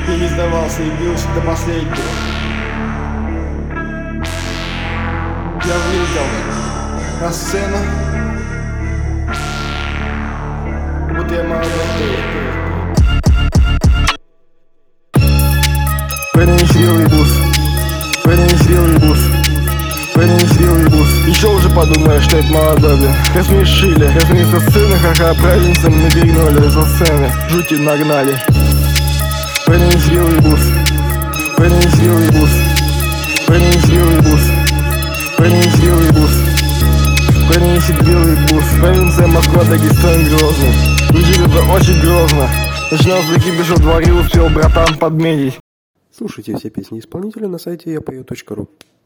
И не сдавался, и бился до последнего. Я выйдал на сцену, будто я молодой. Перенесрелый бус, перенесрелый бус, перенесрелый бус. Еще уже подумаешь, что это молодой, блин. Рассмешили, со сцены, ха-ха, праздницам нагрянули со сцены. Жути нагнали. Перенесрелый бус, перенесрелый бус, перенесрелый бус, перенесрелый бус, перенесет белый бус. Провинция Москва, Дагестан, Грозный. Выжили это очень грозно. Начинал с закипиша в дворе, успел братан подметить. Слушайте все песни исполнителя на сайте yapою.ru.